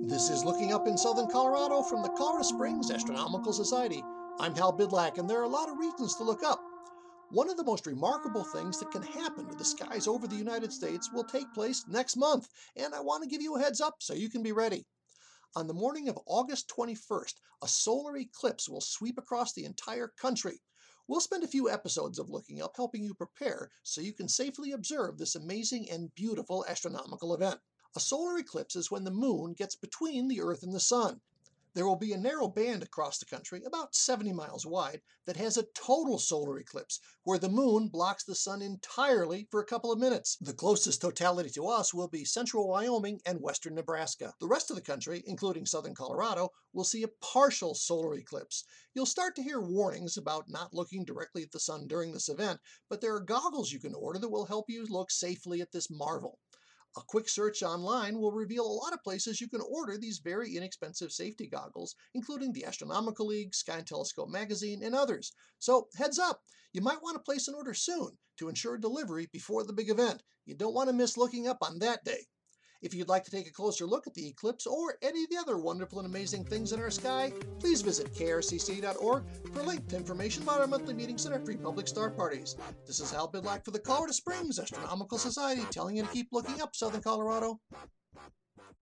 This is Looking Up in Southern Colorado from the Colorado Springs Astronomical Society. I'm Hal Bidlack, and there are a lot of reasons to look up. One of the most remarkable things that can happen to the skies over the United States will take place next month, and I want to give you a heads up so you can be ready. On the morning of August 21st, a solar eclipse will sweep across the entire country. We'll spend a few episodes of Looking Up helping you prepare so you can safely observe this amazing and beautiful astronomical event. A solar eclipse is when the moon gets between the Earth and the sun. There will be a narrow band across the country, about 70 miles wide, that has a total solar eclipse, where the moon blocks the sun entirely for a couple of minutes. The closest totality to us will be central Wyoming and western Nebraska. The rest of the country, including southern Colorado, will see a partial solar eclipse. You'll start to hear warnings about not looking directly at the sun during this event, but there are goggles you can order that will help you look safely at this marvel. A quick search online will reveal a lot of places you can order these very inexpensive safety goggles, including the Astronomical League, Sky and Telescope Magazine, and others. So heads up, you might want to place an order soon to ensure delivery before the big event. You don't want to miss Looking Up on that day. If you'd like to take a closer look at the eclipse or any of the other wonderful and amazing things in our sky, please visit krcc.org for linked information about our monthly meetings and our free public star parties. This is Hal Bidlack for the Colorado Springs Astronomical Society, telling you to keep looking up, Southern Colorado.